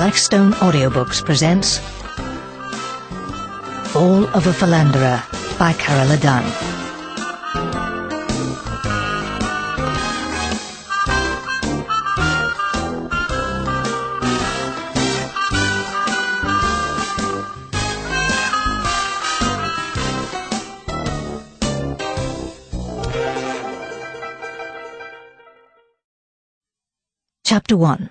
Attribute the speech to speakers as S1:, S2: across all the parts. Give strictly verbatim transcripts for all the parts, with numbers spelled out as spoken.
S1: Blackstone Audiobooks presents Fall of a Philanderer by Carola Dunn. Chapter one.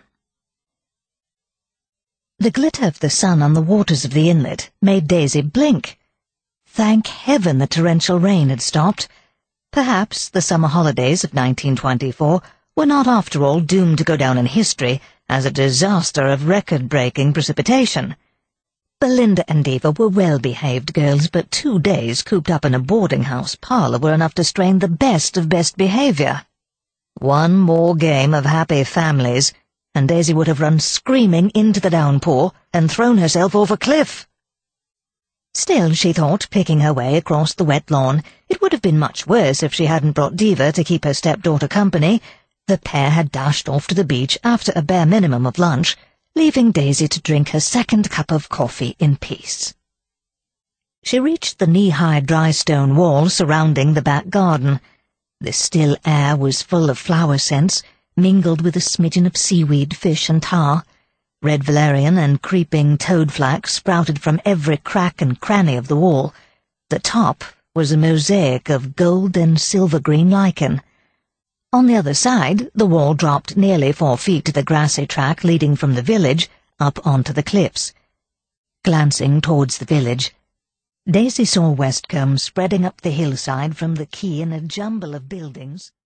S1: The glitter of the sun on the waters of the inlet made Daisy blink. Thank heaven the torrential rain had stopped. Perhaps the summer holidays of nineteen twenty-four were not after all doomed to go down in history as a disaster of record-breaking precipitation. Belinda and Eva were well-behaved girls, but two days cooped up in a boarding-house parlour were enough to strain the best of best behaviour. One more game of happy families, and Daisy would have run screaming into the downpour and thrown herself off a cliff. Still, she thought, picking her way across the wet lawn, it would have been much worse if she hadn't brought Diva to keep her stepdaughter company. The pair had dashed off to the beach after a bare minimum of lunch, leaving Daisy to drink her second cup of coffee in peace. She reached the knee-high dry stone wall surrounding the back garden. The still air was full of flower scents, mingled with a smidgen of seaweed, fish, and tar. Red valerian and creeping toadflax sprouted from every crack and cranny of the wall. The top was a mosaic of gold and silver-green lichen. On the other side, the wall dropped nearly four feet to the grassy track leading from the village up onto the cliffs. Glancing towards the village, Daisy saw Westcombe spreading up the hillside from the quay in a jumble of buildings.